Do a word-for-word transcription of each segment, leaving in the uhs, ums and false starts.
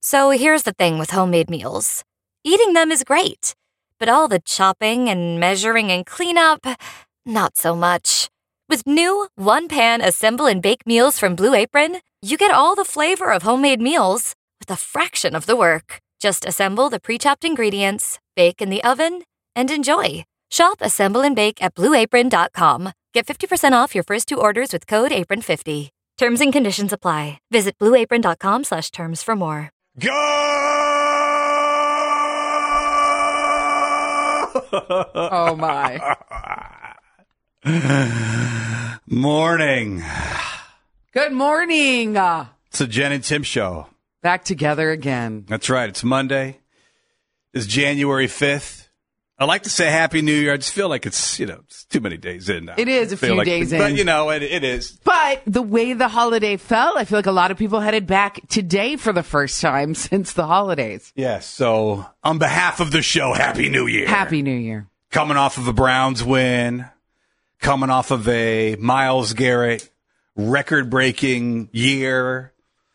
So here's the thing with homemade meals. Eating them is great, but all the chopping and measuring and cleanup, not so much. With new one-pan assemble and bake meals from Blue Apron, you get all the flavor of homemade meals with a fraction of the work. Just assemble the pre-chopped ingredients, bake in the oven, and enjoy. Shop Assemble and Bake at blue apron dot com. Get fifty percent off your first two orders with code apron fifty. Terms and conditions apply. Visit blue apron dot com slash terms for more. Go! Oh, my. Morning. Good morning. Uh, It's a Jen and Tim show. back together again. That's right. It's Monday. It's January fifth. I like to say Happy New Year. I just feel like it's, you know, it's too many days in now. It is a I feel few like- days in. But, you know, it, it is. But the way the holiday fell, I feel like a lot of people headed back today for the first time since the holidays. Yes. So, on behalf of the show, Happy New Year. Happy New Year. Coming off of a Browns win, coming off of a Myles Garrett record-breaking year.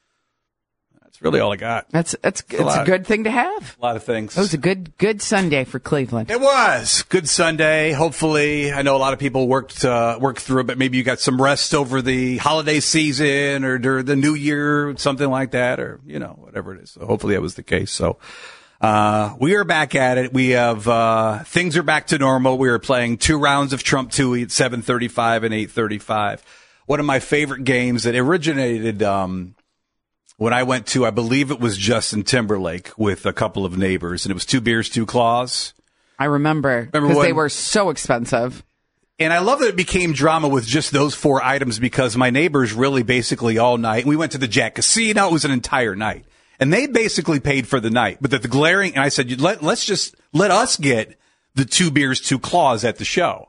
That's really all I got. That's that's a it's a lot. good thing to have. A lot of things. It was a good good Sunday for Cleveland. It was good Sunday. Hopefully, I know a lot of people worked uh, worked through it, but maybe you got some rest over the holiday season or during the New Year, something like that, or you know whatever it is. So hopefully that was the case. So uh, we are back at it. We have uh, things are back to normal. We are playing two rounds of Trump Tui at seven thirty-five and eight thirty-five. One of my favorite games that originated. Um, When I went to, I believe it was Justin Timberlake with a couple of neighbors, and it was two beers, two claws. I remember Remember because they when- were so expensive. And I love that it became drama with just those four items because my neighbors really basically all night, we went to the Jack Casino, it was an entire night. And they basically paid for the night. But the, the glaring, and I said, let, let's just, let us get the two beers, two claws at the show.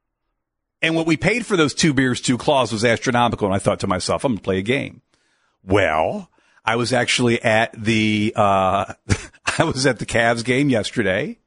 And what we paid for those two beers, two claws was astronomical. And I thought to myself, I'm going to play a game. Well, I was actually at the, uh, I was at the Cavs game yesterday,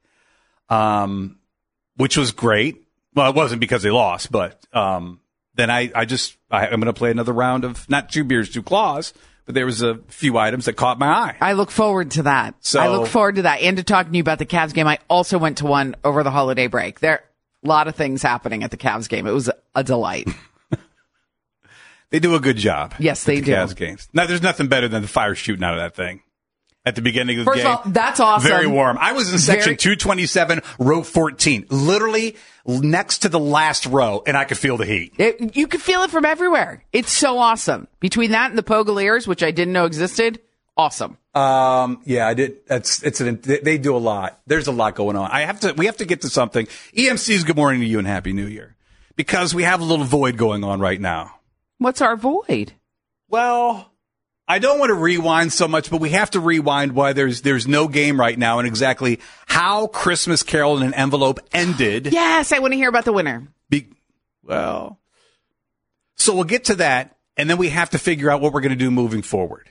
um, which was great. Well, it wasn't because they lost, but, um, then I, I just, I, I'm going to play another round of not two beers, two claws, but there was a few items that caught my eye. I look forward to that. So- I look forward to that and to talking to you about the Cavs game. I also went to one over the holiday break. There are a lot of things happening at the Cavs game. It was a delight. They do a good job. Yes, at they the do. Cavs games. Now, there's nothing better than the fire shooting out of that thing at the beginning of the First game. of all, that's awesome. Very warm. I was in section Very- two twenty-seven, row fourteen, literally next to the last row, and I could feel the heat. It, you can feel it from everywhere. It's so awesome. Between that and the Pogaliers, which I didn't know existed, awesome. Um, yeah, I did. That's, it's an, they they do a lot. There's a lot going on. I have to, we have to get to something. E M C's good morning to you and Happy New Year because we have a little void going on right now. What's our void? Well, I don't want to rewind so much, but we have to rewind why there's, there's no game right now and exactly how Christmas Carol in an Envelope ended. Yes, I want to hear about the winner. Be, well, so we'll get to that. And then we have to figure out what we're going to do moving forward.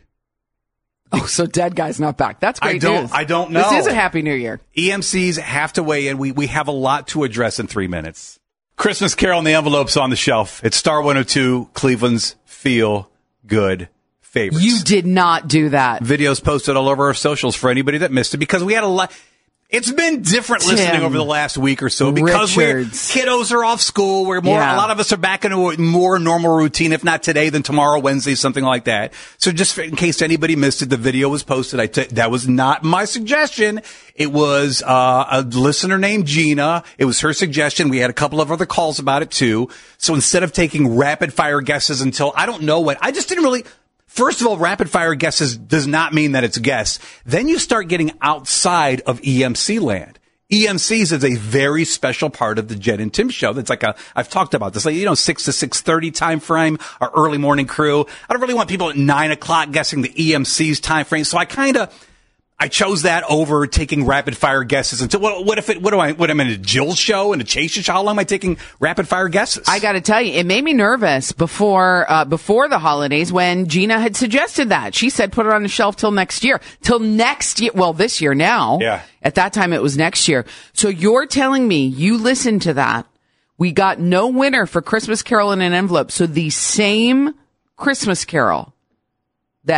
Oh, so Dead Guy's not back. That's great I don't, news. I don't know. This is a Happy New Year. E M Cs have to weigh in. We we have a lot to address in three minutes. Christmas Carol in the Envelope's on the shelf. It's Star one oh two, Cleveland's Feel Good favorites. You did not do that. Videos posted all over our socials for anybody that missed it because we had a lot. It's been different Tim listening over the last week or so because we're, Richards. kiddos are off school. We're more, Yeah. a lot of us are back into a more normal routine, if not today, then tomorrow, Wednesday, something like that. So just in case anybody missed it, the video was posted. I t- that was not my suggestion. It was, uh, a listener named Gina. It was her suggestion. We had a couple of other calls about it too. So instead of taking rapid fire guesses until I don't know when, I just didn't really, first of all, rapid fire guesses does not mean that it's guess. Then you start getting outside of E M C land. E M Cs is a very special part of the Jen and Tim show. That's like a, I've talked about this, like, you know, six to six thirty time frame, our early morning crew. I don't really want people at nine o'clock guessing the E M C's time frame. So I kind of, I chose that over taking rapid fire guesses until, what, what if it, what do I, what am I in a Jill show and a Chase show? How long am I taking rapid fire guesses? I got to tell you, it made me nervous before uh, before the holidays when Gina had suggested that. She said put it on the shelf till next year. Till next year. Well, this year now. Yeah. At that time, it was next year. So you're telling me you listened to that. We got no winner for Christmas Carol in an Envelope. So the same Christmas Carol that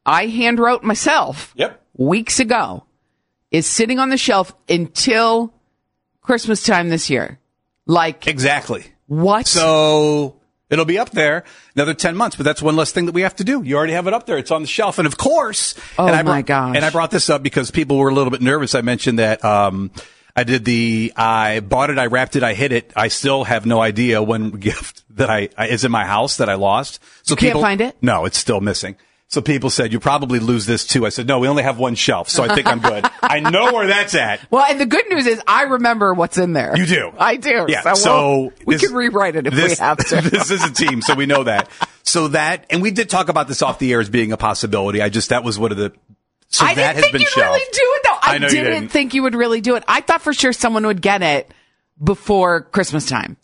I hand wrote myself Yep. weeks ago is sitting on the shelf until Christmas time this year. Like, Exactly. what? So it'll be up there another ten months, but that's one less thing that we have to do. You already have it up there. It's on the shelf. And of course, Oh, and I my brought, gosh. And I brought this up because people were a little bit nervous. I mentioned that, um, I did the, I bought it, I wrapped it, I hid it. I still have no idea when gift that I, I is in my house that I lost. So You can't people, find it? No, it's still missing. So people said, you probably lose this too. I said, no, we only have one shelf. So I think I'm good. I know where that's at. Well, and the good news is I remember what's in there. You do. I do. Yeah. So, So we'll- we this- can rewrite it if this, we have to. This is a team, so we know that. So that, and we did talk about this off the air as being a possibility. I just, that was one of the, so I that didn't has think been you'd shelved. really do it, though. I, I know you didn't, didn't. think you would really do it. I thought for sure someone would get it before Christmas time.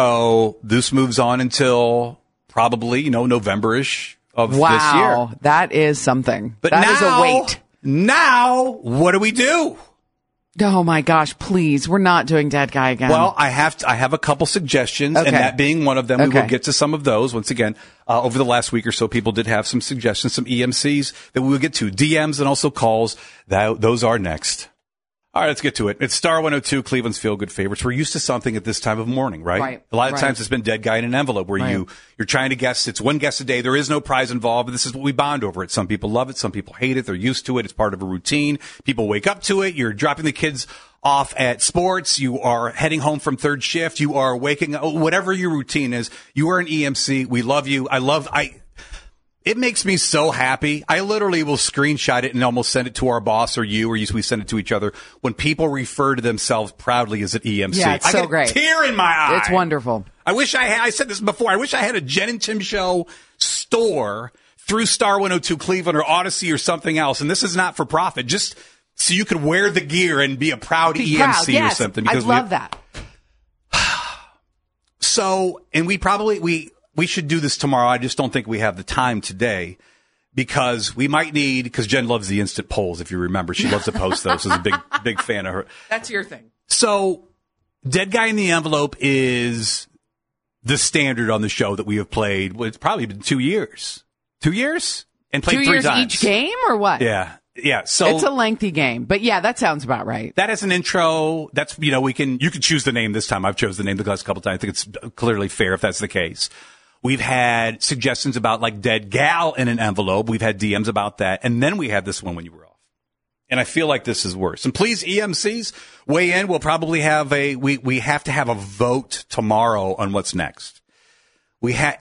So this moves on until probably, you know, November-ish of Wow. this year. That is something. But that now, is a weight. now, what do we do? Oh my gosh, please. We're not doing Dead Guy again. Well, I have to, I have a couple suggestions, Okay. and that being one of them. We Okay. will get to some of those. Once again, uh, over the last week or so, people did have some suggestions, some E M Cs that we will get to, D Ms and also calls. That, those are next. All right, let's get to it. It's Star one oh two, Cleveland's Feel Good Favorites. We're used to something at this time of morning, right? Right, A lot of right. times it's been Dead Guy in an Envelope where Right. you, you're trying to guess. It's one guess a day. There is no prize involved, but this is what we bond over it. Some people love it. Some people hate it. They're used to it. It's part of a routine. People wake up to it. You're dropping the kids off at sports. You are heading home from third shift. You are waking up, whatever your routine is. You are an E M C. We love you. I love, I, it makes me so happy. I literally will screenshot it and almost send it to our boss or you, or you, we send it to each other when people refer to themselves proudly as an E M C. Yeah, it's I so get a great. tear in my eye. it's wonderful. I wish I had, I said this before, I wish I had a Jen and Tim Show store through Star one oh two Cleveland or Odyssey or something else. And this is not for profit, just so you could wear the gear and be a proud Be E M C proud. Yes, or something. I we- love that. So, and we probably, we, we should do this tomorrow. I just don't think we have the time today because we might need, because Jen loves the instant polls, if you remember. She loves to post those. She's a big, big fan of her. That's your thing. So, Dead Guy in the Envelope is the standard on the show that we have played. Well, it's probably been two years. Two years? And played Two three years times. each game or what? Yeah. Yeah. So It's a lengthy game. But yeah, that sounds about right. that is an intro. That's, you know, we can, you can choose the name this time. I've chose the name the last couple of times. I think it's clearly fair if that's the case. We've had suggestions about like Dead Gal in an Envelope. We've had D Ms about that. And then we had this one when you were off. And I feel like this is worse. And please, E M Cs, weigh in. We'll probably have a, we, we have to have a vote tomorrow on what's next. We had,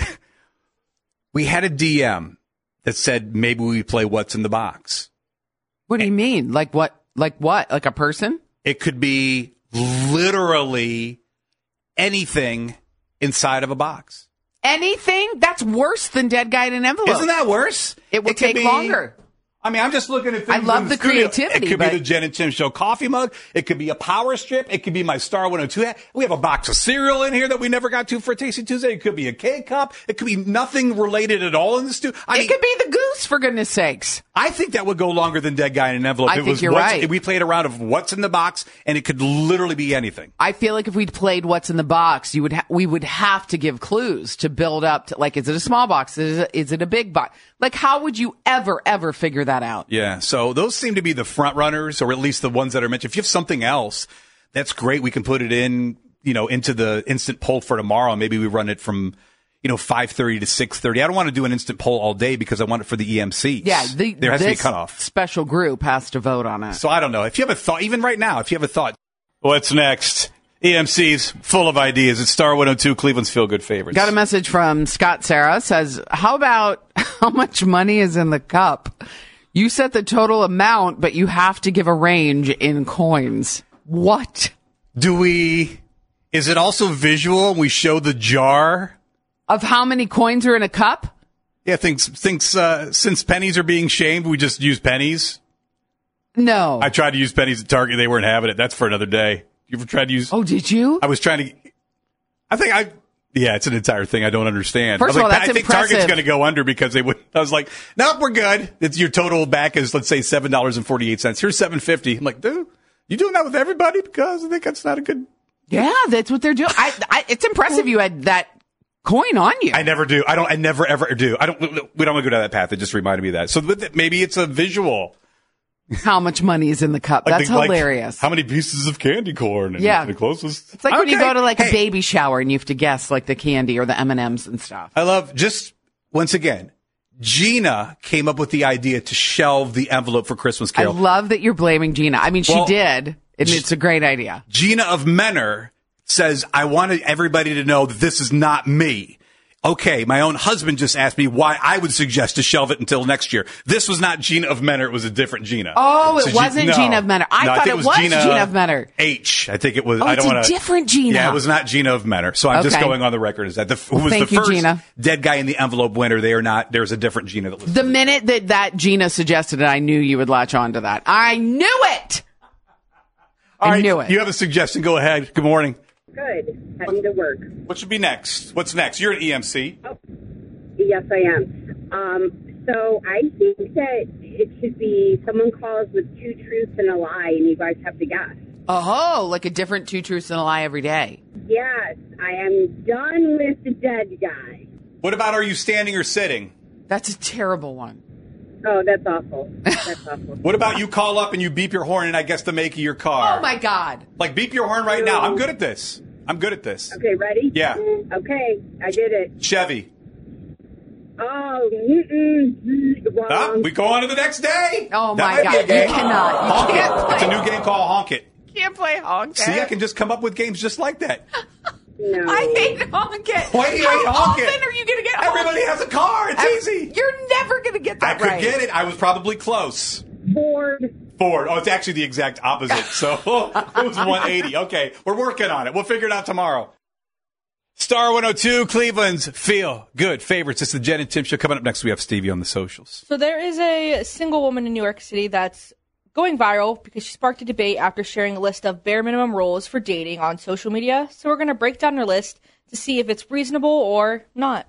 we had a D M that said maybe we play What's in the Box. What do you mean? Like what? Like what? Like a person? It could be literally anything inside of a box. Anything? That's worse than Dead Guy in an Envelope. Isn't that worse? It will could take be- longer. I mean, I'm just looking at things. I love in the studio. creativity, It could but- be the Jen and Tim Show coffee mug. It could be a power strip. It could be my Star one oh two hat. We have a box of cereal in here that we never got to for Tasty Tuesday. It could be a K-Cup. It could be nothing related at all in the studio. I It mean, could be the goose, for goodness sakes. I think that would go longer than Dead Guy in an Envelope. I it think was you're what's- right. We played a round of What's in the Box, and it could literally be anything. I feel like if we'd played What's in the Box, you would ha- we would have to give clues to build up to, like, is it a small box? Is it, is it a big box? Like, how would you ever, ever figure that out? Yeah, so those seem to be the front runners, or at least the ones that are mentioned. If you have something else, that's great. We can put it in, you know, into the instant poll for tomorrow. Maybe we run it from, you know, five thirty to six thirty. I don't want to do an instant poll all day because I want it for the E M Cs. Yeah, the, there has to be a this cutoff. special group has to vote on it. So I don't know. If you have a thought, even right now, if you have a thought, what's next? E M Cs, full of ideas. It's Star one oh two, Cleveland's Feel Good Favorites. Got a message from Scott Sarah, says, how about how much money is in the cup? You set the total amount, but you have to give a range in coins. What? Do we, is it also visual? We show the jar? Of how many coins are in a cup? Yeah, thinks, thinks, uh, since pennies are being shamed, we just use pennies. No. I tried to use pennies at Target. They weren't having it. That's for another day. You ever tried to use? oh, did you? I was trying to. I think I. Yeah, it's an entire thing I don't understand. First I was of all, like, that's I think impressive. Target's going to go under because they would. I was like, nope, we're good. It's your total back is let's say seven dollars and forty eight cents. Here's seven fifty. I'm like, dude, you doing that with everybody because I think that's not a good. Yeah, that's what they're doing. I, I, it's impressive you had that coin on you. I never do. I don't. I never ever do. I don't. We don't want to go down that path. It just reminded me of that. So maybe it's a visual. How much money is in the cup? That's like, hilarious. Like, how many pieces of candy corn? And yeah, the closest. It's like okay. when you go to like hey. a baby shower and you have to guess like the candy or the M and M's and stuff. I love just once again. Gina came up with the idea to shelve the envelope for Christmas Carol. I love that you're blaming Gina. I mean, she well, did, and it's a great idea. Gina of Menor says, I wanted everybody to know that this is not me. Okay, my own husband just asked me why I would suggest to shelve it until next year. This was not Gina of Menor. It was a different Gina. Oh, it so wasn't G- no. Gina of Menor. I no, thought I it was, was Gina, Gina of Menor. H. I think it was. Oh, I don't it's want a different Gina. Yeah, it was not Gina of Menor. So I'm okay. just going on the record as that. The, who was Thank the you, first Gina. dead guy in the envelope winner. They are not. There's a different Gina that was. The minute that that Gina suggested it, I knew you would latch on to that. I knew it. All I right, knew it. You have a suggestion. Go ahead. Good morning. Good. Heading to work. What should be next? What's next? You're at E M C. Oh, yes, I am. Um, so I think that it should be someone calls with two truths and a lie, and you guys have to guess. Oh, like a different two truths and a lie every day. Yes, I am done with the dead guy. What about are you standing or sitting? That's a terrible one. Oh, that's awful. That's awful. What about you call up and you beep your horn and I guess the make of your car? Oh, my God. Like, beep your horn right now. I'm good at this. I'm good at this. Okay, ready? Yeah. Okay, I did it. Chevy. Oh, mm-mm, wrong. Ah, we go on to the next day. Oh, That my might be God. a game. You cannot. You Honk can't It. play. It's a new game called Honk It. Can't play honk it. See, I can just come up with games just like that. No. I hate honk it. Why do you How hate honk it? often are you going to get honk Everybody has a car. It's I- easy. You're never going to get I that could right. get it. I was probably close. Ford. Ford. Oh, it's actually the exact opposite. So it was one eighty. Okay, we're working on it. We'll figure it out tomorrow. Star one oh two, Cleveland's Feel Good favorites. It's the Jen and Tim show. Coming up next, we have Stevie on the socials. So there is a single woman in New York City that's going viral because she sparked a debate after sharing a list of bare minimum rules for dating on social media. So we're going to break down her list to see if it's reasonable or not.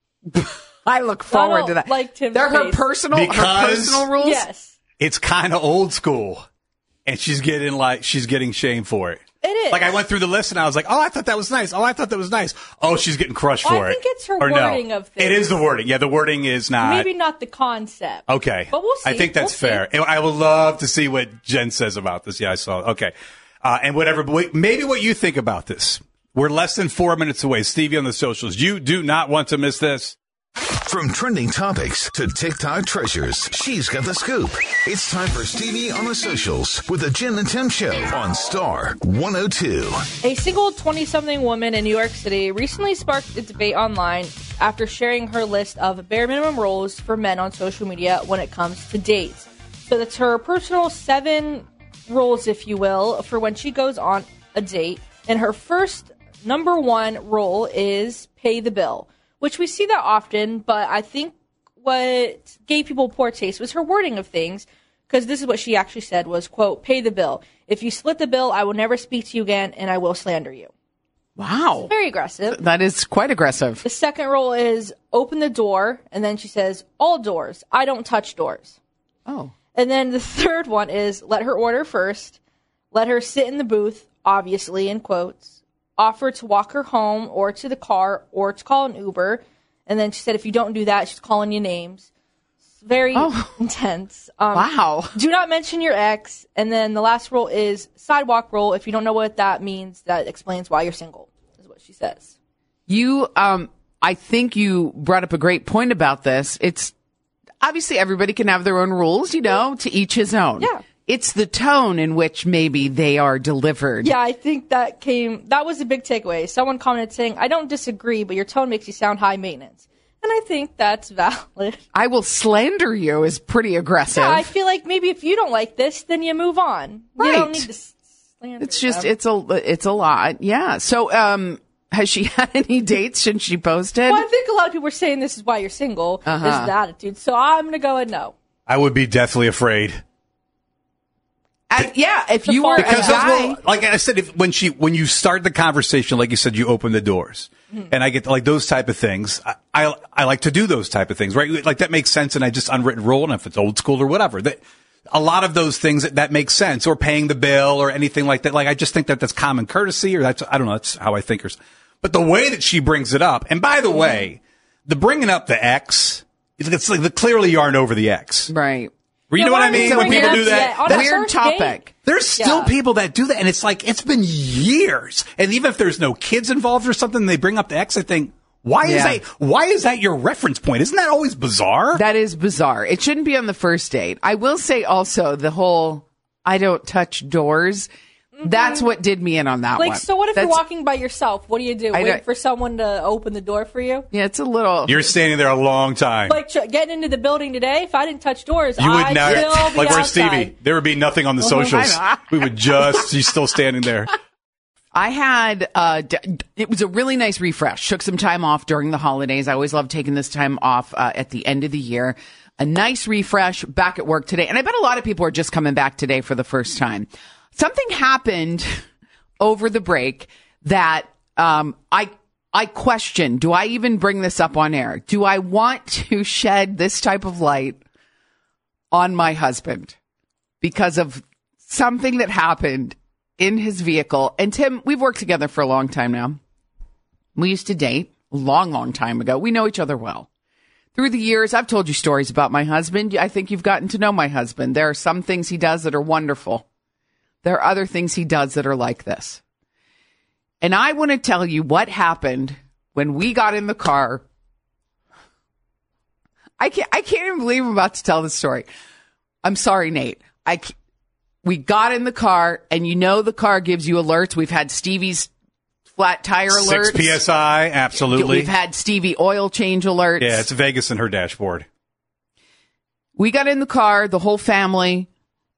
I look forward I to that. like Tim's They're her face. personal, her Because- personal rules? Yes, It's kind of old school, and she's getting like she's getting shamed for it. it is. Like I went through the list and I was like, oh, I thought that was nice. Oh, I thought that was nice. Oh, she's getting crushed Well, I for it. think it's her Or no. wording of things. It is the wording. Yeah, the wording is not. Maybe not the concept. Okay. But we'll see. I think that's We'll fair. see. I would love to see what Jen says about this. Yeah, I saw it. Okay. Uh, and whatever, but maybe what you think about this. We're less than four minutes away. Stevie on the socials. You do not want to miss this. From trending topics to TikTok treasures, she's got the scoop. It's time for Stevie on the socials with the Jen and Tim Show on Star one oh two. A single twenty-something woman in New York City recently sparked a debate online after sharing her list of bare minimum rules for men on social media when it comes to dates. So that's her personal seven rules, if you will, for when she goes on a date. And her first number one rule is pay the bill, which we see that often, but I think what gave people poor taste was her wording of things, because this is what she actually said was, quote, pay the bill. If you split the bill, I will never speak to you again, and I will slander you. Wow. Very aggressive. That is quite aggressive. The second rule is open the door, and then she says, all doors. I don't touch doors. Oh. And then the third one is let her order first, let her sit in the booth, obviously, in quotes, offer to walk her home or to the car or to call an Uber. And then she said, if you don't do that, she's calling you names. It's very Oh. intense. Um, Wow. Do not mention your ex. And then the last rule is sidewalk rule. If you don't know what that means, that explains why you're single, is what she says. You, um, I think you brought up a great point about this. It's obviously everybody can have their own rules, you know, to each his own. Yeah. It's the tone in which maybe they are delivered. Yeah, I think that came, that was a big takeaway. Someone commented saying, I don't disagree, but your tone makes you sound high maintenance. And I think that's valid. I will slander you is pretty aggressive. Yeah, I feel like maybe if you don't like this, then you move on. Right. You don't need to s- slander It's just, them. it's a, it's a lot. Yeah. So, um, has she had any dates since she posted? Well, I think a lot of people are saying this is why you're single, Uh-huh. this is the attitude. So I'm going to go and no. I would be deathly afraid. I, yeah, if you were a Because guy. well, like I said, if, when she when you start the conversation, like you said, you open the doors, Mm-hmm. and I get like those type of things. I, I I like to do those type of things, right? Like that makes sense, and I just unwritten rule, and if it's old school or whatever, that a lot of those things that, that makes sense, or paying the bill or anything like that. Like I just think that that's common courtesy, or that's I don't know, that's how I think. Or, But the way that she brings it up, and by the way, the bringing up the ex, it's like the, clearly you aren't over the ex. Right. You Yeah, know what why I mean? would When you people bring do it up? that, Yeah, on a Weird first topic. date? there's still Yeah. people that do that, and it's like it's been years. And even if there's no kids involved or something, they bring up the ex. I think, why is Yeah. that? Why is that your reference point? Isn't that always bizarre? That is bizarre. It shouldn't be on the first date. I will say also the whole I don't touch doors. That's what did me in on that Like, one. so what if That's, you're walking by yourself? What do you do? I Wait don't- for someone to open the door for you? Yeah, it's a little. You're standing there a long time. Like tr- getting into the building today, if I didn't touch doors, You would I'd never, still be like where's outside. Stevie? There would be nothing on the socials. I know. We would just, she's still standing there. I had, uh, d- it was a really nice refresh. Took some time off during the holidays. I always love taking this time off uh, at the end of the year. A nice refresh back at work today. And I bet a lot of people are just coming back today for the first time. Something happened over the break that um, I I question, do I even bring this up on air? Do I want to shed this type of light on my husband because of something that happened in his vehicle? And Tim, we've worked together for a long time now. We used to date a long, long time ago. We know each other well. Through the years, I've told you stories about my husband. I think you've gotten to know my husband. There are some things he does that are wonderful. There are other things he does that are like this. And I want to tell you what happened when we got in the car. I can't, I can't even believe I'm about to tell this story. I'm sorry, Nate. I, c- we got in the car, and you know the car gives you alerts. We've had Stevie's flat tire alerts. Six P S I, absolutely. We've had Stevie oil change alerts. Yeah, it's Vegas in her dashboard. We got in the car, the whole family,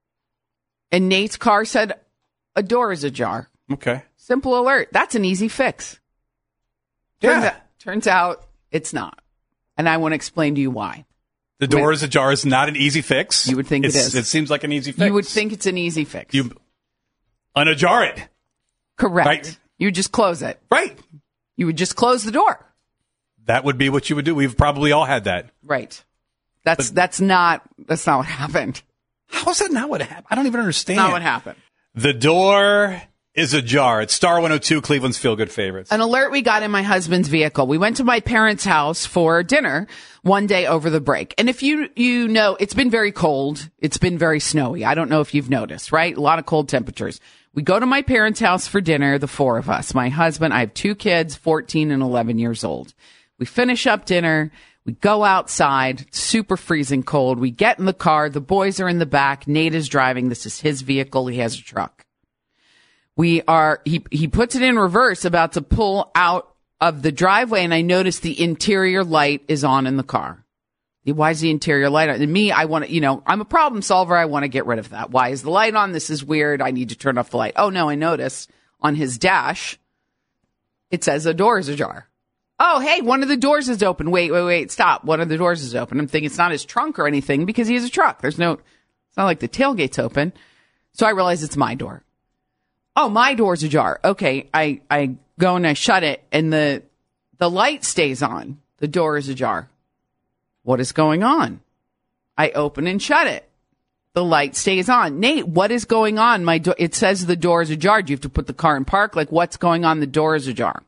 and Nate's car said a door is ajar. Okay. Simple alert. That's an easy fix. Turns, Yeah. out, turns out it's not. And I want to explain to you why. The door is ajar is not an easy fix. You would think it It's- is. It seems like an easy fix. You would think it's an easy fix. You unajar it. Correct. Right. You just close it. Right. You would just close the door. That would be what you would do. We've probably all had that. Right. That's that's not that's not what happened. How is that not what happened? I don't even understand. Not what happened. The door is ajar. It's Star one oh two, Cleveland's Feel Good Favorites. An alert we got in my husband's vehicle. We went to my parents' house for dinner one day over the break. And if you, you know, it's been very cold. It's been very snowy. I don't know if you've noticed, right? A lot of cold temperatures. We go to my parents' house for dinner, the four of us. My husband, I have two kids, fourteen and eleven years old. We finish up dinner. We go outside, super freezing cold. We get in the car. The boys are in the back. Nate is driving. This is his vehicle. He has a truck. We are, he, he puts it in reverse, about to pull out of the driveway, and I notice the interior light is on in the car. Why is the interior light on? And me, I want to, you know, I'm a problem solver. I want to get rid of that. Why is the light on? This is weird. I need to turn off the light. Oh, no, I notice on his dash, it says a door is ajar. Oh, hey, one of the doors is open. Wait, wait, wait, stop. One of the doors is open. I'm thinking it's not his trunk or anything because he has a truck. There's no, it's not like the tailgate's open. So I realize it's my door. Oh, my door's ajar. Okay, I, I go and I shut it, and the the light stays on. The door is ajar. What is going on? I open and shut it. The light stays on. Nate, what is going on? My do- it says the door is ajar. Do you have to put the car in park? Like, what's going on? The door is ajar.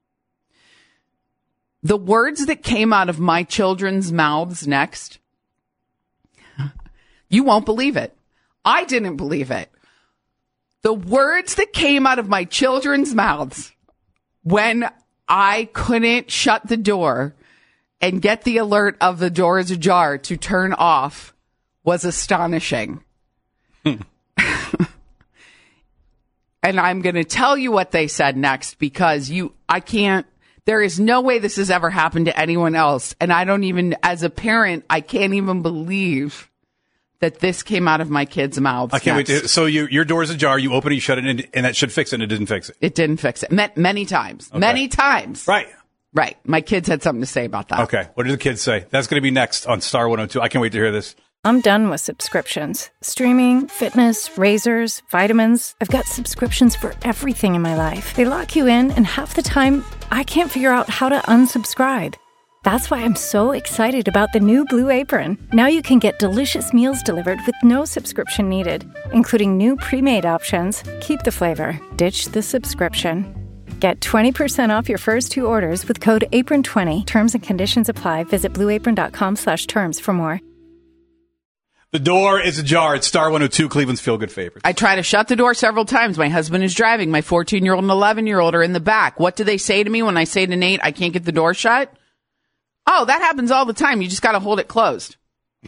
The words that came out of my children's mouths next, you won't believe it. I didn't believe it. The words that came out of my children's mouths when I couldn't shut the door and get the alert of the door is ajar to turn off was astonishing. And I'm going to tell you what they said next because you, I can't, there is no way this has ever happened to anyone else. And I don't even, as a parent, I can't even believe that this came out of my kids' mouths. I can't next. wait to. So you, your door's ajar. You open it, you shut it, and, and that should fix it. And it didn't fix it. It didn't fix it. Ma- many times. Okay. Many times. Right. Right. My kids had something to say about that. Okay. What did the kids say? That's going to be next on Star one oh two. I can't wait to hear this. I'm done with subscriptions. Streaming, fitness, razors, vitamins. I've got subscriptions for everything in my life. They lock you in, and half the time, I can't figure out how to unsubscribe. That's why I'm so excited about the new Blue Apron. Now you can get delicious meals delivered with no subscription needed, including new pre-made options. Keep the flavor, ditch the subscription. Get twenty percent off your first two orders with code apron twenty. Terms and conditions apply. Visit blueapron.com slash terms for more. The door is ajar. It's Star one oh two, Cleveland's feel-good favorite. I try to shut the door several times. My husband is driving. My fourteen-year-old and eleven-year-old are in the back. What do they say to me when I say to Nate, I can't get the door shut? Oh, that happens all the time. You just got to hold it closed.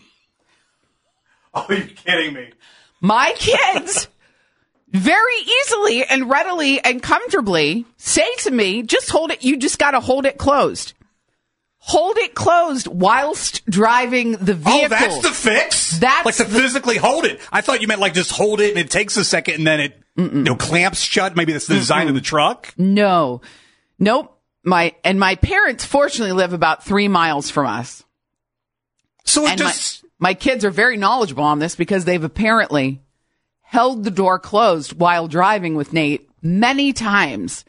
Oh, you're kidding me. My kids very easily and readily and comfortably say to me, just hold it. You just got to hold it closed. Hold it closed whilst driving the vehicle. Oh, that's the fix? That's like to the- physically hold it. I thought you meant like just hold it and it takes a second and then it you know, clamps shut. Maybe that's the design Mm-mm. of the truck. No. Nope. My and my parents fortunately live about three miles from us. So it and just my, my kids are very knowledgeable on this because they've apparently held the door closed while driving with Nate many times.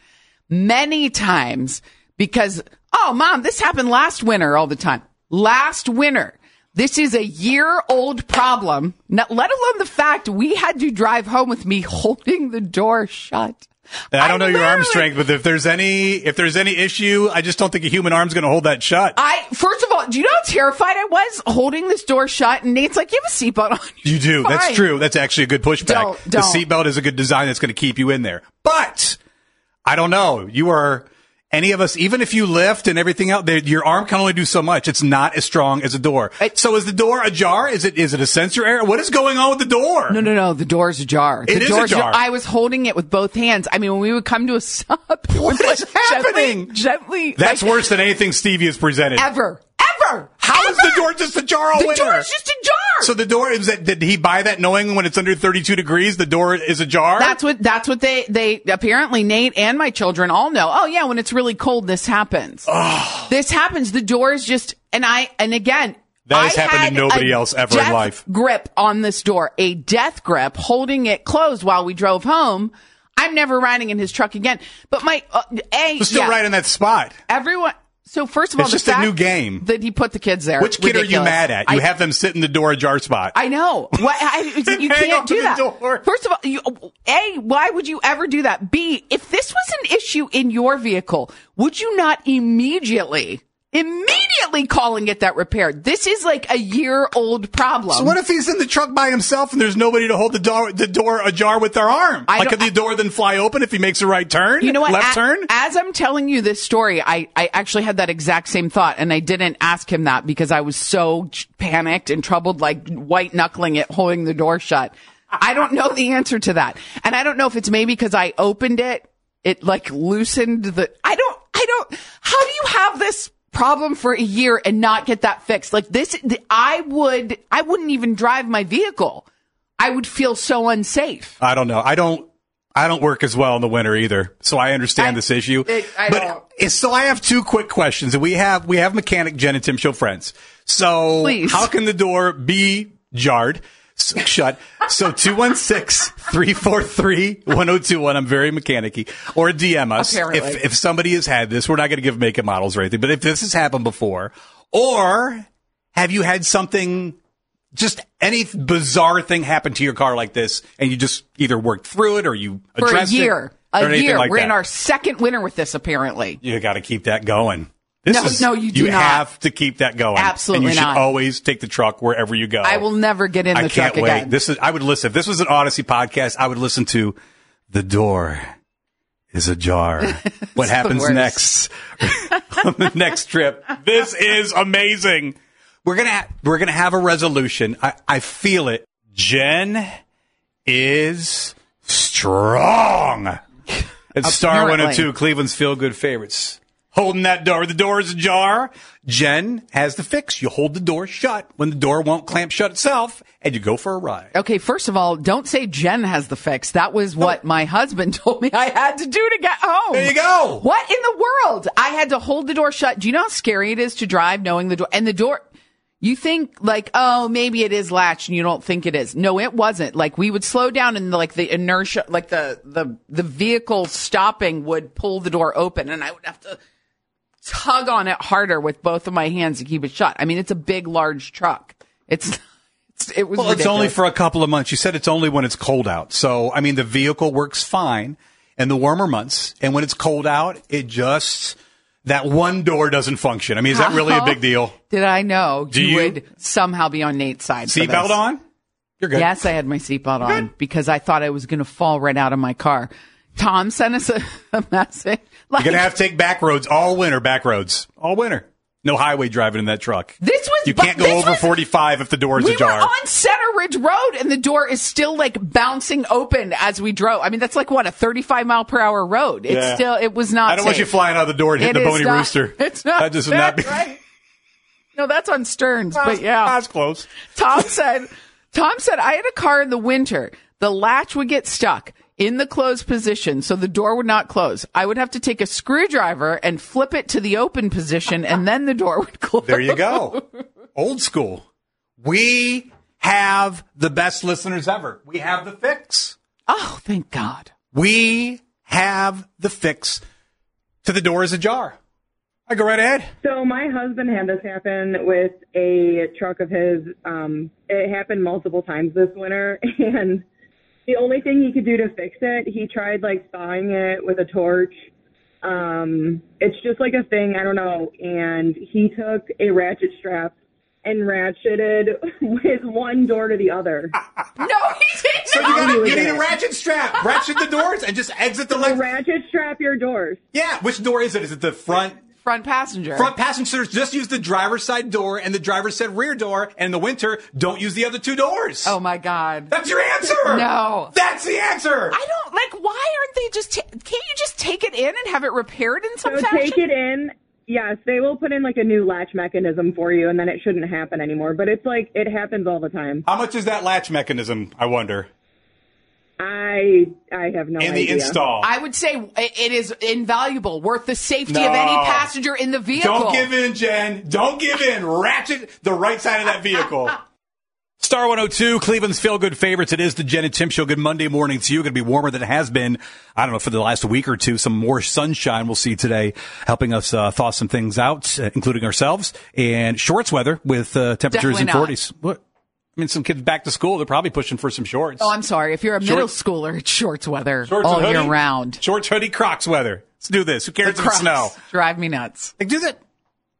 Many times because, oh, Mom, this happened last winter all the time. Last winter. This is a year-old problem, not, let alone the fact we had to drive home with me holding the door shut. I don't know your arm literally- strength, but if there's any if there's any issue, I just don't think a human arm's going to hold that shut. I first of all, do you know how terrified I was holding this door shut? And Nate's like, "You have a seatbelt on." You do. Fine. That's true. That's actually a good pushback. Don't- The don't. seatbelt is a good design that's going to keep you in there. But I don't know. You are any of us, even if you lift and everything out there, your arm can only do so much. It's not as strong as a door. It- so is the door ajar? Is it is it a sensor error? What is going on with the door? No, no, no. The door's ajar. It the is door's ajar. I was holding it with both hands. I mean, when we would come to a stop, it What would, is like, happening? Gently, gently That's like, worse than anything Stevie has presented. ever, ever. How ever. is the door just ajar all The winter? door is just ajar. So the door is that? Did he buy that knowing when it's under thirty-two degrees, the door is ajar? That's what that's what they they apparently Nate and my children all know. Oh yeah, when it's really cold, this happens. Oh. This happens. The door is just and I and again. That has I happened to had nobody a else ever in death life. Grip on this door, a death grip, holding it closed while we drove home. I'm never riding in his truck again. But my uh, a It's still yeah, right in that spot. everyone. So first of all, It's the just a fact new game. that he put the kids there. Which kid ridiculous. are you mad at? You I, have them sit in the door ajar spot. I know. Why, I, you Hang on can't to do the that. door. First of all, you, A, why would you ever do that? B, if this was an issue in your vehicle, would you not immediately, immediately call and get that repaired? This is like a year-old problem. So what if he's in the truck by himself and there's nobody to hold the door the door ajar with their arm? I like, don't- could the door then fly open if he makes a right turn? You know what? Left A- turn? As I'm telling you this story, I, I actually had that exact same thought, and I didn't ask him that because I was so ch- panicked and troubled, like white knuckling it, holding the door shut. I don't know the answer to that, and I don't know if it's maybe because I opened it, it like loosened the. I don't. I don't. How do you have this problem for a year and not get that fixed? Like this, th- I would. I wouldn't even drive my vehicle. I would feel so unsafe. I don't know. I don't. I don't work as well in the winter either, so I understand I- this issue. it- I but don't. it's- so I have two quick questions, and we have we have mechanic Jen and Tim Show friends. So Please. how can the door be jarred? S- Shut. So two one six, three four three, one oh two one. I'm very mechanic-y. Or D M us. Apparently. If, if somebody has had this, we're not going to give make and models or anything, but if this has happened before, or have you had something, just any bizarre thing happen to your car like this, and you just either worked through it or you For a addressed year. it? or A anything year. like We're that? in our second winter with this, apparently. You got to keep that going. This No, is, no, you do not. have to keep that going. Absolutely and you should not. always take the truck wherever you go. I will never get in the I truck can't wait. again. This is. I would listen. If this was an Odyssey podcast, I would listen to "The Door Is Ajar." What the happens worst. next on the next trip? This is amazing. We're gonna ha- we're gonna have a resolution. I, I feel it. Jen is strong. It's Star one oh two, Cleveland's feel good favorites. Holding that door. The door is ajar. Jen has the fix. You hold the door shut when the door won't clamp shut itself, and you go for a ride. Okay, first of all, don't say Jen has the fix. That was what my husband told me I had to do to get home. There you go. What in the world? I had to hold the door shut. Do you know how scary it is to drive knowing the door? And the door, you think like, oh, maybe it is latched and you don't think it is. No, it wasn't. Like we would slow down and like the inertia, like the, the, the vehicle stopping would pull the door open and I would have to tug on it harder with both of my hands to keep it shut. I mean, it's a big, large truck. It's, it's it was Well, it's ridiculous. only for a couple of months. You said it's only when it's cold out. So, I mean, the vehicle works fine. in the warmer months. And when it's cold out, it just, that one door doesn't function. I mean, is that really a big deal? Did I know Do you, you? would somehow be on Nate's side? for Seatbelt this? on? You're good. Yes, I had my seatbelt on because I thought I was going to fall right out of my car. Tom sent us a, a message. Like, You're going to have to take back roads all winter, back roads. All winter. No highway driving in that truck. This was You can't go this over was, forty-five if the door is we ajar. were on Center Ridge Road and the door is still like bouncing open as we drove. I mean, that's like what, a thirty-five mile per hour road. It's Yeah. still, it was not I don't safe. want you flying out the door and hitting It the is Boney not- Rooster. It's not. That just would not be. that's right. No, that's on Stearns, but yeah. That's close. Tom said, Tom said, I had a car in the winter. The latch would get stuck in the closed position, so the door would not close. I would have to take a screwdriver and flip it to the open position, and then the door would close. There you go. Old school. We have the best listeners ever. We have the fix. Oh, thank God. We have the fix to the door is ajar. I go right ahead. So my husband had this happen with a truck of his. Um, it happened multiple times this winter, and the only thing he could do to fix it, he tried like sawing it with a torch. Um, it's just like a thing, I don't know. And he took a ratchet strap and ratcheted with one door to the other. No, he didn't. So you, gotta, you need a ratchet strap. Ratchet the doors and just exit the So left. ratchet strap your doors. Yeah. Which door is it? Is it the front? Front passenger. Front passengers just use the driver's side door and the driver's side rear door. And in the winter, don't use the other two doors. Oh my God. That's your answer. No. That's the answer. I don't like. Why aren't they just? Ta- can't you just take it in and have it repaired in some So fashion? take it in. Yes, they will put in like a new latch mechanism for you, and then it shouldn't happen anymore. But it's like, it happens all the time. How much is that latch mechanism, I wonder? I I have no In idea. the install. I would say it is invaluable, worth the safety of No. any passenger in the vehicle. Don't give in, Jen. Don't give in. Ratchet the right side of that vehicle. Star one oh two, Cleveland's feel-good favorites. It is the Jen and Tim Show. Good Monday morning to you. Going to be warmer than it has been, I don't know, for the last week or two. Some more sunshine we'll see today, helping us uh, thaw some things out, uh, including ourselves. And shorts weather with uh, temperatures Definitely in not. forties. What? I mean, some kids back to school, they're probably pushing for some shorts. Oh, I'm sorry. If you're a middle Shorts- schooler, it's shorts weather Shorts all and year hoodie? round. Shorts, hoodie, Crocs weather. Let's do this. Who cares The if it's Crocs snow? drive me nuts. Like, do that.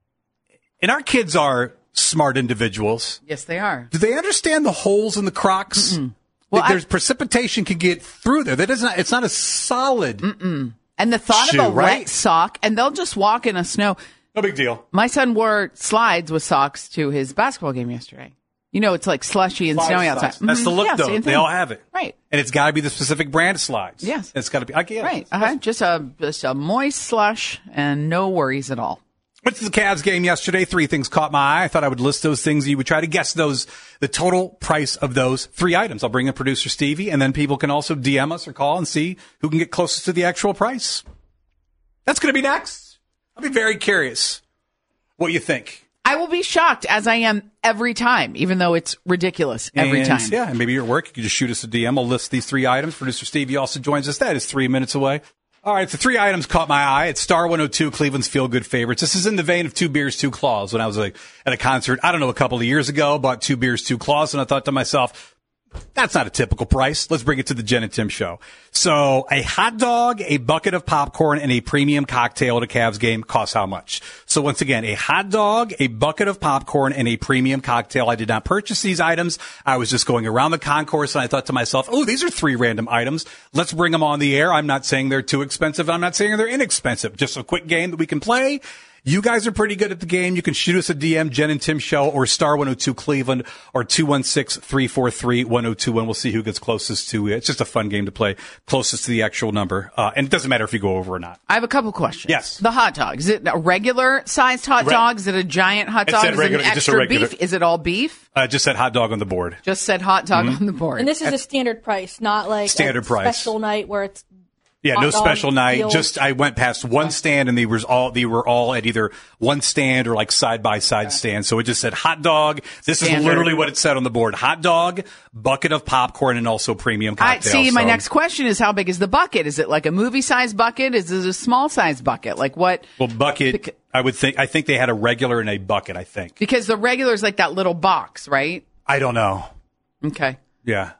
And our kids are smart individuals. Yes, they are. Do they understand the holes in the Crocs? Well, There's I- precipitation can get through there. That is not. It's not a solid. And the thought Shoe, of a right? wet sock, and they'll just walk in a snow. No big deal. My son wore slides with socks to his basketball game yesterday. You know, it's like slushy and Slide snowy slides. outside. That's the Mhm. look, Yeah, though. same They thing. all have it, Right. and it's got to be the specific brand of slides. Yes. it's got to be. I get it. Right. Uh-huh. Just a just a moist slush and no worries at all. Went to the Cavs game yesterday. Three things caught my eye. I thought I would list those things. You would try to guess those, the total price of those three items. I'll bring in producer Stevie, and then people can also D M us or call and see who can get closest to the actual price. That's going to be next. I'll be very curious what you think. I will be shocked, as I am every time, even though it's ridiculous every And, time. Yeah, and maybe you're at work. You can just shoot us a D M. I'll list these three items. Producer Stevie also joins us. That is three minutes away. All right, the three items caught my eye. It's Star one oh two, Cleveland's feel-good favorites. This is in the vein of Two Beers, Two Claws. When I was like, at a concert, I don't know, a couple of years ago, bought Two Beers, Two Claws, and I thought to myself, that's not a typical price. Let's bring it to the Jen and Tim Show. So a hot dog, a bucket of popcorn, and a premium cocktail at a Cavs game costs how much? So once again, a hot dog, a bucket of popcorn, and a premium cocktail. I did not purchase these items. I was just going around the concourse, and I thought to myself, oh, these are three random items. Let's bring them on the air. I'm not saying they're too expensive. I'm not saying they're inexpensive. Just a quick game that we can play. You guys are pretty good at the game. You can shoot us a D M, Jen and Tim Show, or Star one oh two Cleveland, or two one six, three four three, one oh two one. We'll see who gets closest to it. It's just a fun game to play, closest to the actual number. Uh, and it doesn't matter if you go over or not. I have a couple questions. Yes. The hot dog. Is it a regular sized hot Re- dog? Is it a giant hot It dog? said Is regular- it an just a extra regular- beef? Is it all beef? Uh, just said hot dog on the board. Just said hot dog Mm-hmm. on the board. And this is a standard price, not like Standard a price. special night where it's Yeah, hot no dog special night. deals. Just I went past one stand and they was all they were all at either one stand or like side by side stand. So it just said hot dog. This Standard. is literally what it said on the board: hot dog, bucket of popcorn, and also premium I cocktail. see. My So- next question is, how big is the bucket? Is it like a movie size bucket? Is it a small size bucket? Like what? well bucket. Bec- I would think. I think they had a regular and a bucket. I think. Because the regular is like that little box, right? I don't know. Okay. Yeah.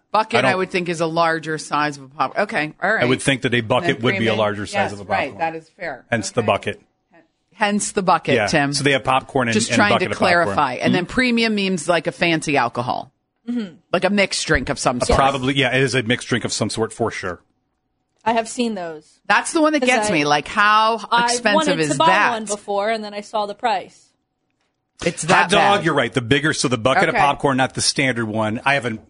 Bucket, I I, don't- would think, is a larger size of a pop. Okay, all right. I would think that a bucket Then would be a premium- larger size yes, of a popcorn. Right, that is fair. Hence the Okay. bucket. Hence the bucket, Yeah. Tim. So they have popcorn and Just and trying bucket to of popcorn. clarify. And then premium means like a fancy alcohol, Mm-hmm. like a mixed drink of some Uh, sort. Probably, yeah, it is a mixed drink of some sort for sure. I have seen those. That's the one that 'Cause gets I- me. Like, how I expensive wanted is to buy that? one before, and then I saw the price. It's that Hot dog, bad. you're right. The bigger, so the bucket Okay. of popcorn, not the standard one. I haven't.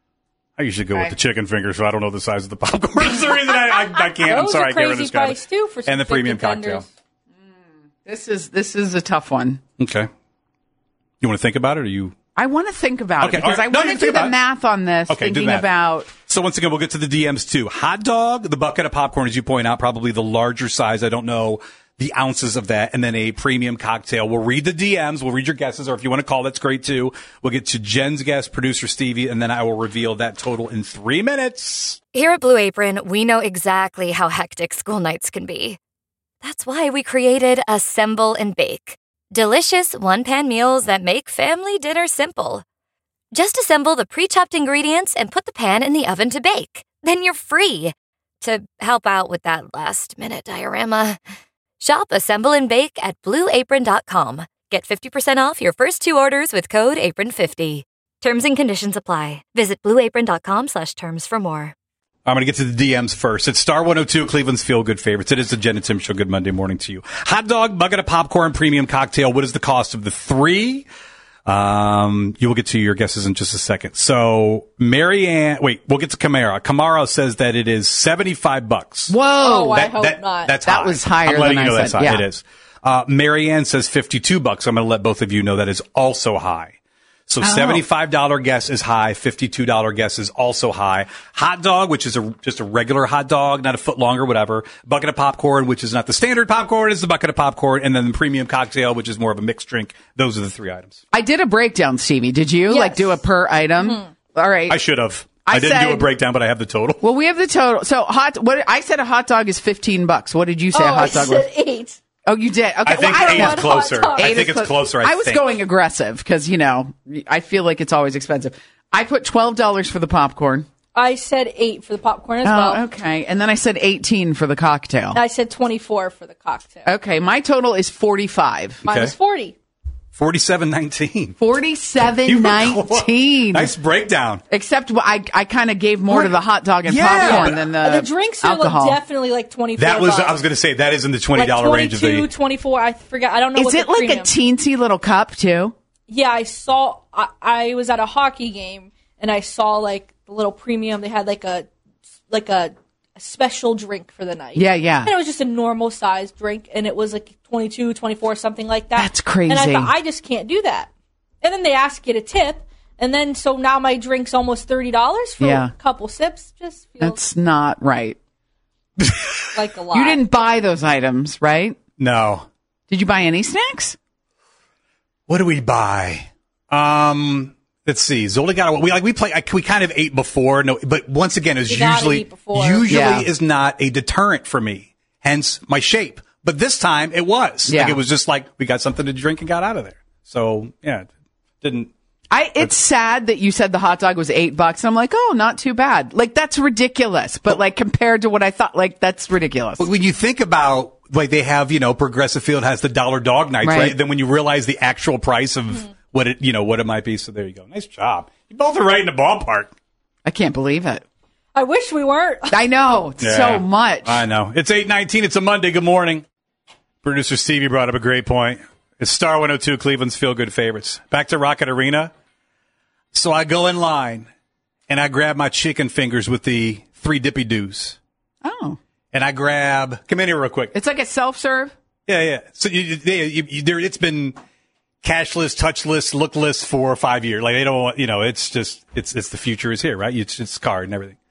I usually go Okay. with the chicken finger, so I don't know the size of the popcorn. That's the reason I, I, I can't. I'm Those sorry, are I can't really crazy describe price it. too for some And the premium chicken cocktail. tenders. This is this is a tough one. Okay. You want to think about it, or you? I want to think about Okay, it because all right. I No, want you to can do think about the it. math on this, Okay, do the thinking math. about. So once again, we'll get to the D Ms too. Hot dog, the bucket of popcorn, as you point out, probably the larger size. I don't know the ounces of that. And then a premium cocktail. We'll read the D Ms. We'll read your guesses, or if you want to call, that's great too. We'll get to Jen's guess, producer Stevie, and then I will reveal that total in three minutes. Here at Blue Apron, we know exactly how hectic school nights can be. That's why we created Assemble and Bake. Delicious one-pan meals that make family dinner simple. Just assemble the pre-chopped ingredients and put the pan in the oven to bake. Then you're free to help out with that last-minute diorama. Shop Assemble and Bake at blue apron dot com. Get fifty percent off your first two orders with code apron fifty. Terms and conditions apply. Visit blue apron dot com slash terms for more. I'm going to get to the D Ms first. It's Star one oh two, Cleveland's Feel Good Favorites. It is the Jen and Tim Show. Good Monday morning to you. Hot dog, bucket of popcorn, premium cocktail. What is the cost of the three? Um, you will get to your guesses in just a second. So, Marianne, wait, we'll get to Kamara. Kamara says that it is seventy-five bucks. Whoa, Oh, I That- hope that- not. That's That high. was higher I'm letting than you know I that's said. high. Yeah. It is. Uh, Marianne says fifty-two bucks. I'm going to let both of you know that is also high. So seventy-five dollars guess is high. fifty-two dollars guess is also high. Hot dog, which is a, just a regular hot dog, not a foot long or whatever. Bucket of popcorn, which is not the standard popcorn, it's the bucket of popcorn. And then the premium cocktail, which is more of a mixed drink. Those are the three items. I did a breakdown, Stevie. Did you Yes. like do a per item? All right. I should have. I, I didn't do a said- breakdown, but I have the total. Well, we have the total. So hot. What I said a hot dog is fifteen bucks. What did you say Oh, a hot I dog said was? eight. Oh, you did. Okay. I think well, I don't eight know. is closer. hot dog. I Eight think is it's close. closer. I, was think. going aggressive because you know I feel like it's always expensive. I put twelve dollars for the popcorn. I said eight for the popcorn as Oh, well. okay. And then I said eighteen for the cocktail. I said twenty-four for the cocktail. Okay, my total is forty-five. Mine Okay. was forty. forty-seven nineteen. Forty-seven You were nineteen. close. Nice breakdown. Except I, I kind of gave more to the hot dog and Yeah, popcorn but- than the, Uh, the drinks are alcohol. like definitely like twenty-four. That was, bucks. I was going to say, that is in the twenty dollars like range of twenty-two, the. twenty-four. I forgot. I don't know. Is what it the like a premium- teensy little cup too? Yeah, I saw. I, I was at a hockey game and I saw like the little premium. They had like a like a, a special drink for the night. Yeah, yeah. And it was just a normal size drink, and it was like twenty-two, twenty-four, something like that. That's crazy. And I thought I just can't do that. And then they ask you to tip, and then so now my drink's almost thirty dollars for Yeah. a couple sips. Just feels That's not right. like a lot. You didn't buy those items, right? No. Did you buy any snacks? What do we buy? Um, let's see. Zoli got a, we like we play. I, we kind of ate before. No, but once again, it's You gotta usually eat before. usually Yeah. is not a deterrent for me. Hence my shape. But this time it was. Yeah. Like it was just like we got something to drink and got out of there. So yeah, didn't. I, it's sad that you said the hot dog was eight bucks. I'm like, oh, not too bad. Like that's ridiculous. But like compared to what I thought, like that's ridiculous. But when you think about like they have, you know, Progressive Field has the dollar dog nights, right? Right. Then when you realize the actual price of Mm-hmm. what it, you know, what it might be. So there you go. Nice job. You both are right in the ballpark. I can't believe it. I wish we weren't. I know Yeah. so much. I know. It's eight nineteen. It's a Monday. Good morning. Producer Stevie brought up a great point. It's Star one oh two, Cleveland's Feel Good Favorites. Back to Rocket Arena. So I go in line and I grab my chicken fingers with the three dippy doos. Oh, And I grab, come in here real quick. it's like a self serve. Yeah, yeah. So you, you, they- you, you, there, it's been cashless, touchless, lookless for five years. Like they don't want, you know, it's just, it's, it's the future is here, right? It's, it's card and everything.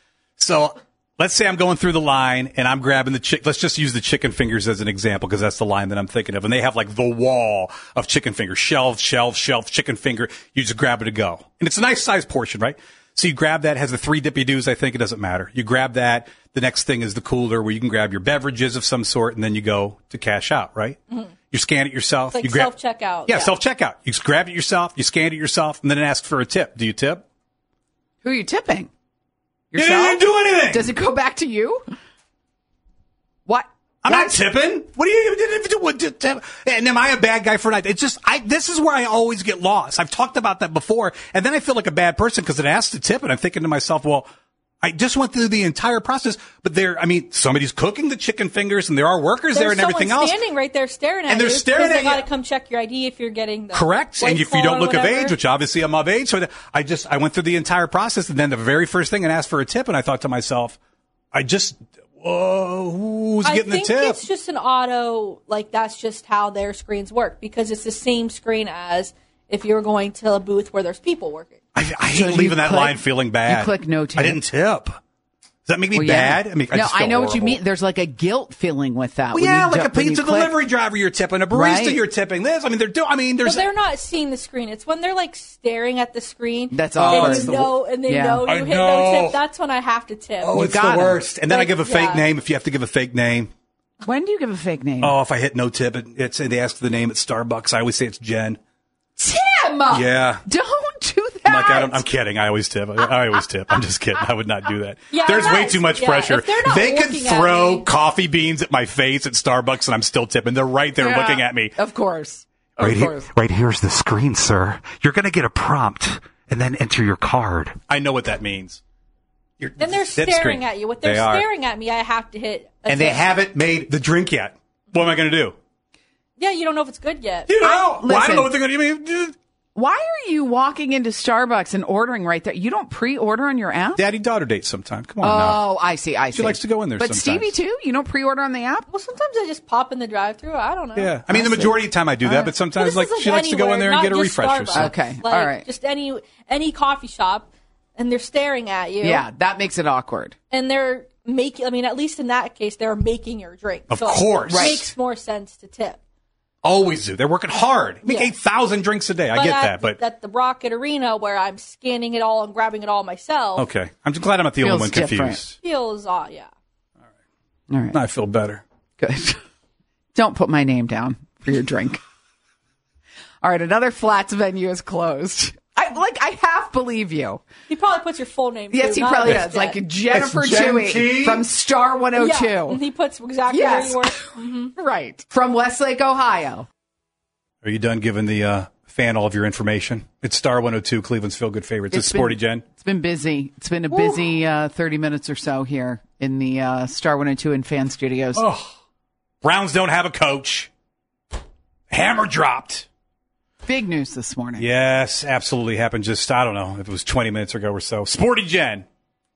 So let's say I'm going through the line and I'm grabbing the chick. Let's just use the chicken fingers as an example because that's the line that I'm thinking of. And they have like the wall of chicken fingers, shelf, shelf, shelf, chicken finger. You just grab it to go. And it's a nice size portion, right? So you grab that, it has the three dippy doos. I think it doesn't matter. You grab that. The next thing is the cooler where you can grab your beverages of some sort and then you go to cash out, right? Mm-hmm. You scan it yourself. Like you grab, self-checkout. Yeah, Yeah. self-checkout. You just grab it yourself. You scan it yourself and then it asks for a tip. Do you tip? Who are you tipping? You Yourself? didn't do anything. Does it go back to you? What? I'm what? not tipping. What do you do? What, do- and am I a bad guy for not? It's just, I, this is where I always get lost. I've talked about that before. And then I feel like a bad person because it asks to tip. And I'm thinking to myself, well, I just went through the entire process, but there, I mean, somebody's cooking the chicken fingers and there are workers There's there and everything else. standing right there staring at And they're you. staring because at they got you. to come check your I D if you're getting the Correct. white And if you claw don't or look of whatever. age, which obviously I'm of age, so I just, I went through the entire process and then the very first thing and asked for a tip. And I thought to myself, I just, whoa, who's I getting the think tip? it's just an auto, like that's just how their screens work because it's the same screen as if you were going to a booth where there's people working. I, I So hate you leaving that click- line feeling bad. you click no tip? I didn't tip. Does that make me Well, yeah. bad? I mean, I no, just feel I know what you horrible. mean. There's like a guilt feeling with that. Well, when yeah, you like do- a when you pizza click. delivery driver, you're tipping. A barista, Right. you're tipping. This, I mean, they're doing. I mean, But there's. they're not seeing the screen. It's when they're like staring at the screen. That's and awkward. you know, and they Yeah. know you I hit know. no tip. That's when I have to tip. oh, You it's the got 'em. worst. And then I Like, give a fake yeah. name if you have to give a fake name. When do you give a fake name? Oh, if I hit no tip, it, it's they ask for the name at Starbucks. I always say it's Jen. Tim! Yeah. Don't do that. I'm like, I don't, I'm kidding. I always tip. I, I always tip. I'm just kidding. I would not do that. Yeah, There's way that's- too much yeah, pressure. if they're not They could looking at throw me- coffee beans at my face at Starbucks and I'm still tipping. They're right there Yeah. looking at me. Of course. Of Right, here, course. right here's the screen, sir. You're going to get a prompt and then enter your card. I know what that means. You're, And they're tip staring screen. at you. What they're They are. staring at me, I have to hit. A And they tip. haven't made the drink yet. What am I going to do? Yeah, you don't know if it's good yet. You know, well, I listen. don't know what they're going to do. Why are you walking into Starbucks and ordering right there? You don't pre-order on your app? Daddy daughter date sometime. Come on now. Oh, I see. I see. She likes to go in there But sometimes. Stevie too? You don't pre-order on the app? Well, sometimes I just pop in the drive-through. I don't know. Yeah, I mean the I see. majority of the time I do that, but But sometimes this like is, she likes to go in there and anywhere, get a not just refresher. So. Starbucks. Okay, Like, all right. Just any any coffee shop, and they're staring at you. Yeah, that makes it awkward. And they're making. I mean, at least in that case, they're making your drink. Of so course. it Right. makes more sense to tip. Always do. They're working hard. Make Yeah. eight thousand drinks a day. I But get at, that, but at the Rocket Arena, where I'm scanning it all and grabbing it all myself, okay. I'm just glad I'm not the only Feels one different. confused. feels uh, yeah. All right. I feel better. Good. Don't put my name down for your drink. All right, another Flats venue is closed. I like. I half believe you. He probably puts your full name. Yes, too, he not probably just does. Like that. Jennifer It's Jen Chewy T? from Star one oh two. Yeah, and he puts exactly Yes. where you were. Right. From Westlake, Ohio. Are you done giving the uh, fan all of your information? It's Star one oh two, Cleveland's Feel Good Favorites. It's, It's Sporty been- Jen. It's been busy. It's been a busy uh, thirty minutes or so here in the uh, Star one oh two and Fan Studios. Oh, Browns don't have a coach. Hammer dropped. Big news this morning. Yes, absolutely happened just, I don't know, if it was twenty minutes ago or so. Sporty Jen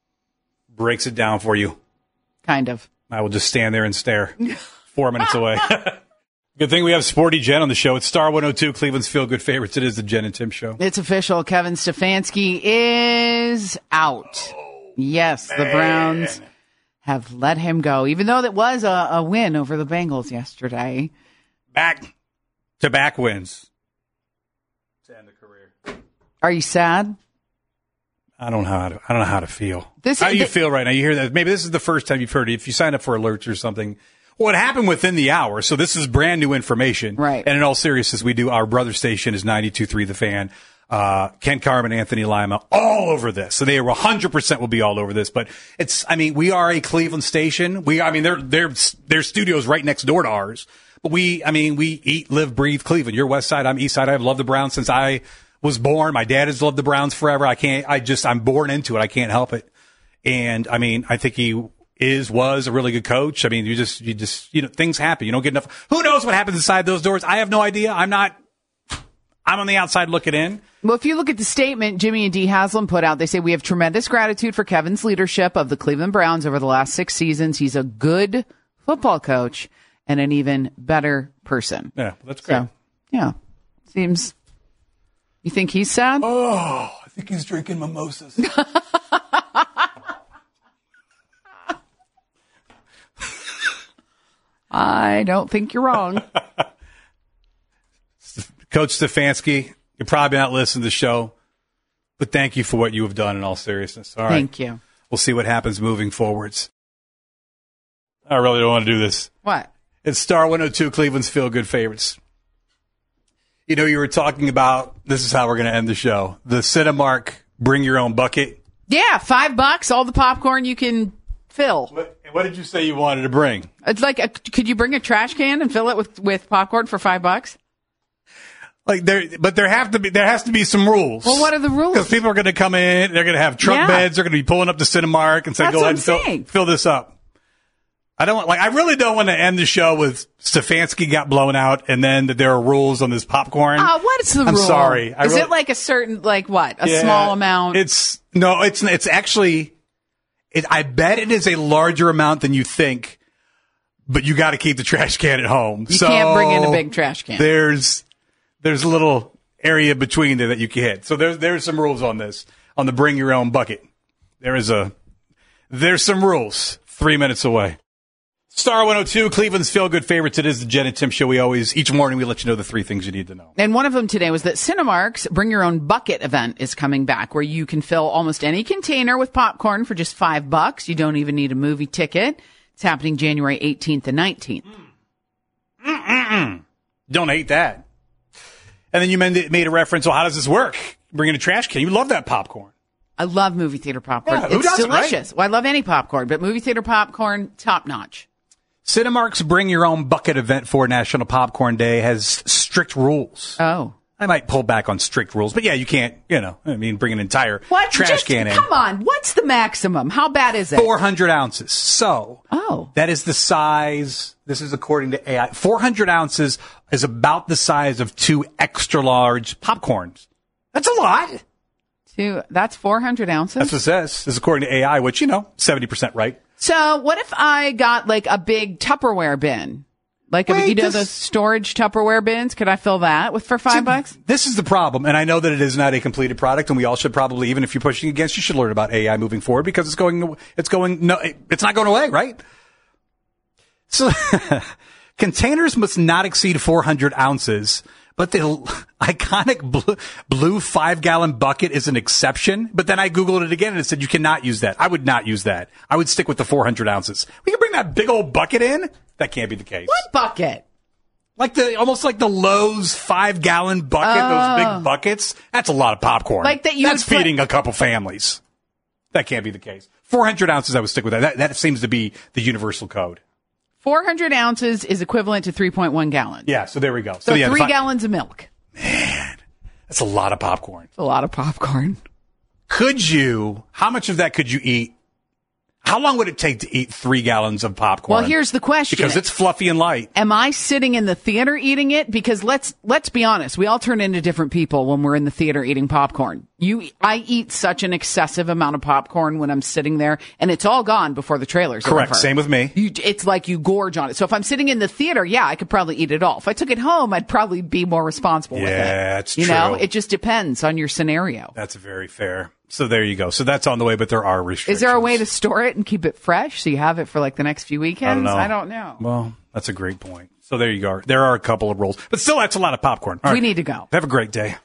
breaks it down for you. Kind of. I will just stand there and stare. Four minutes away. Good thing we have Sporty Jen on the show. It's Star one oh two, Cleveland's Feel Good Favorites. It is the Jen and Tim Show. It's official. Kevin Stefanski is out. Yes, the Browns have let him go, even though that was a, a win over the Bengals yesterday. Back to back wins. To end the career. Are you sad? I don't know how to, I don't know how to feel. This- how do you th- feel right now? You hear that? Maybe this is the first time you've heard it. If you sign up for alerts or something, well, it happened within the hour, so this is brand new information. Right. And in all seriousness, we do, our brother station is ninety-two point three The Fan. Uh, Ken Carmen, Anthony Lima, all over this. So they are one hundred percent will be all over this. But it's, I mean, we are a Cleveland station. We, I mean, their, their, their studio's right next door to ours. But we, I mean, we eat, live, breathe Cleveland. You're West Side, I'm East Side. I've loved the Browns since I was born. My dad has loved the Browns forever. I can't, I just, I'm born into it. I can't help it. And I mean, I think he is, was a really good coach. I mean, you just, you just, you know, things happen. You don't get enough. Who knows what happens inside those doors? I have no idea. I'm not, I'm on the outside looking in. Well, if you look at the statement Jimmy and Dee Haslam put out, they say, we have tremendous gratitude for Kevin's leadership of the Cleveland Browns over the last six seasons. He's a good football coach and an even better person. Yeah, that's great. So, yeah, seems. You think he's sad? Oh, I think he's drinking mimosas. I don't think you're wrong. Coach Stefanski, you're probably not listening to the show, but thank you for what you have done in all seriousness. All right. Thank you. We'll see what happens moving forwards. I really don't want to do this. What? It's Star one oh two, Cleveland's Feel Good Favorites. You know, you were talking about, this is how we're going to end the show, the Cinemark Bring Your Own Bucket Yeah, five bucks, all the popcorn you can fill. What, what did you say you wanted to bring? It's like, a, could you bring a trash can and fill it with, with popcorn for five bucks? Like there, but there have to be there has to be some rules. Well, what are the rules? Because people are going to come in, they're going to have truck Yeah. beds, they're going to be pulling up to Cinemark and say, That's "Go what ahead and I'm fill, saying. fill this up." I don't want, like, I really don't want to end the show with Stefanski got blown out and then that there are rules on this popcorn. Uh, what's the I'm rule? sorry. I Is really- it like a certain, like what? A Yeah, small amount? It's no, it's it's actually. It, I bet it is a larger amount than you think, but you got to keep the trash can at home. You so can't bring in a big trash can. There's there's a little area between there that you can hit. So there's there's some rules on this on the bring your own bucket. There is a there's some rules. Three minutes away. Star one oh two, Cleveland's feel good favorites. It is the Jen and Tim show. We always each morning we let you know the three things you need to know. And one of them today was that Cinemark's Bring Your Own Bucket event is coming back, where you can fill almost any container with popcorn for just five bucks. You don't even need a movie ticket. It's happening January eighteenth and nineteenth. Mm-mm-mm. Don't hate that. And then you made made a reference. Well, how does this work? Bring in a trash can. You love that popcorn. I love movie theater popcorn. Yeah, who it's doesn't, right? delicious. Well, I love any popcorn, but movie theater popcorn, top notch. Cinemark's Bring Your Own Bucket event for National Popcorn Day has strict rules. Oh. I might pull back on strict rules, but yeah, you can't, you know, I mean, bring an entire What? trash Just, can in. Come on. What's the maximum? How bad is it? four hundred ounces. So, Oh. that is the size, this is according to A I. four hundred ounces is about the size of two extra large popcorns. That's a lot. Two, that's four hundred ounces? That's what it says. This is according to A I, which, you know, seventy percent right. So what if I got like a big Tupperware bin? Like, a, Wait, you know, this- those storage Tupperware bins? Could I fill that with for five See, bucks? This is the problem, and I know that it is not a completed product, and we all should probably, even if you're pushing against, you should learn about A I moving forward because it's going, it's going, no, it's not going away, right? So, containers must not exceed four hundred ounces, but the iconic blue, blue five gallon bucket is an exception. But then I Googled it again and it said you cannot use that. I would not use that. I would stick with the four hundred ounces. We can bring that big old bucket in. That can't be the case. What bucket? Like the, almost like the Lowe's five gallon bucket, Oh. those big buckets. That's a lot of popcorn. Like that you That's would put- feeding a couple families. That can't be the case. four hundred ounces, I would stick with that. That, that seems to be the universal code. four hundred ounces is equivalent to three point one gallons. Yeah, so there we go. So yeah, three the fi- gallons of milk. That's a lot of popcorn. It's a lot of popcorn. Could you, how much of that could you eat? How long would it take to eat three gallons of popcorn? Well, here's the question. Because it's fluffy and light. Am I sitting in the theater eating it? Because let's let's be honest, we all turn into different people when we're in the theater eating popcorn. You, I eat such an excessive amount of popcorn when I'm sitting there, and it's all gone before the trailers. are Correct. over. Same with me. You, it's like you gorge on it. So if I'm sitting in the theater, yeah, I could probably eat it all. If I took it home, I'd probably be more responsible with it. Yeah, that's you true. know, it just depends on your scenario. That's very fair. So there you go. So that's on the way, but there are restrictions. Is there a way to store it and keep it fresh so you have it for like the next few weekends? I don't know. I don't know. Well, that's a great point. So there you go. There are a couple of rules, but still, that's a lot of popcorn. All We right. need to go. Have a great day.